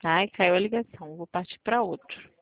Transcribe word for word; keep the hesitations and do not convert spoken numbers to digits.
Ai, caiu a ligação. Vou partir para outro.